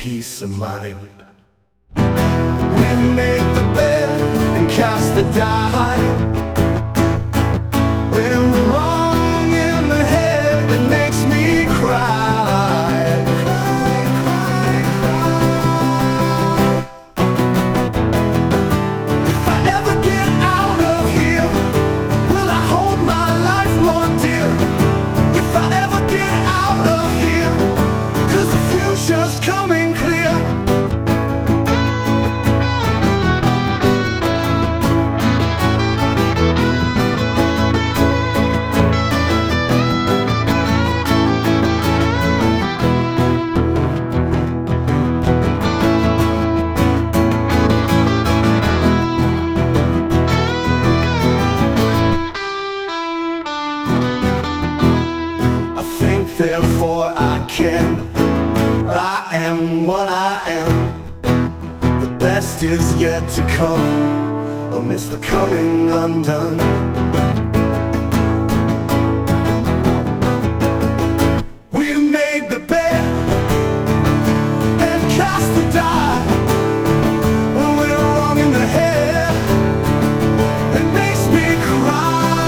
peace of mind. We make the bed and cast the die. When we're wrong in the head, it makes me cry. Cry, cry, cry. If I ever get out of here, will I hold my life more dear? If I ever get out of here, 'cause the future's coming clear. Therefore I can. I am what I am. The best is yet to come amidst the coming undone. We made the bed and cast the die. When we're wrong in the head, it makes me cry.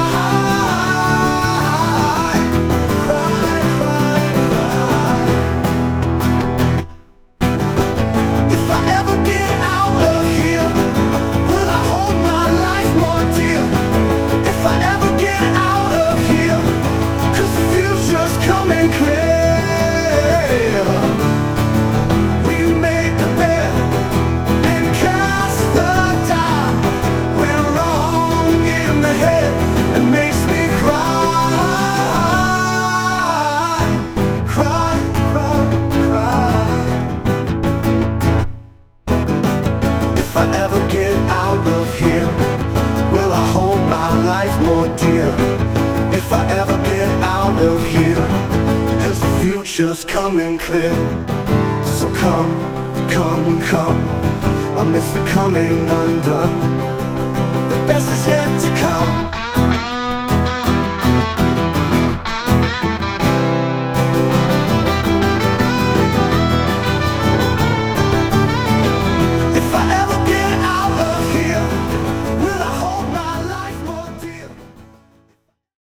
If I ever get out of here, will I hold my life more dear? If I ever get out of here, 'cause the future's coming clear. So come, come, come, amidst the coming undone. The best is yet to come.